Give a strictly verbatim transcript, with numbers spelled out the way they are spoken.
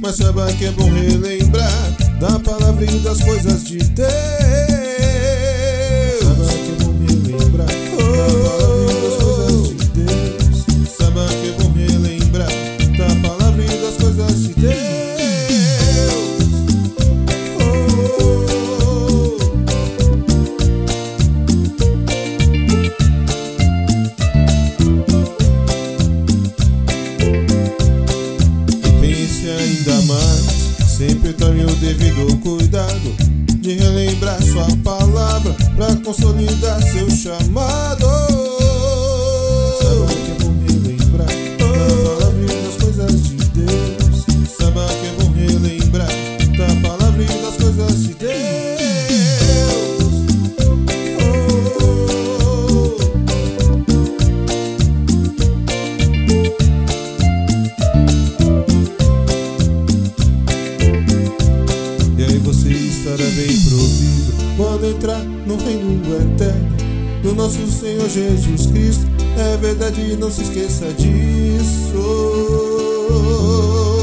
Mas saiba que é bom relembrar da palavra e das coisas de Deus. Saiba que é bom relembrar da palavra e das coisas de Deus. Saiba que é bom relembrar da palavra e das coisas de Deus. Ainda mais, sempre tome o devido cuidado de relembrar sua palavra pra consolidar seu chamado. Saiba que é bom relembrar da palavra e das coisas de Deus. Saiba que é bom relembrar da palavra e das coisas de Deus. Você estará bem provido quando entrar no reino eterno do nosso Senhor Jesus Cristo. É verdade, não se esqueça disso.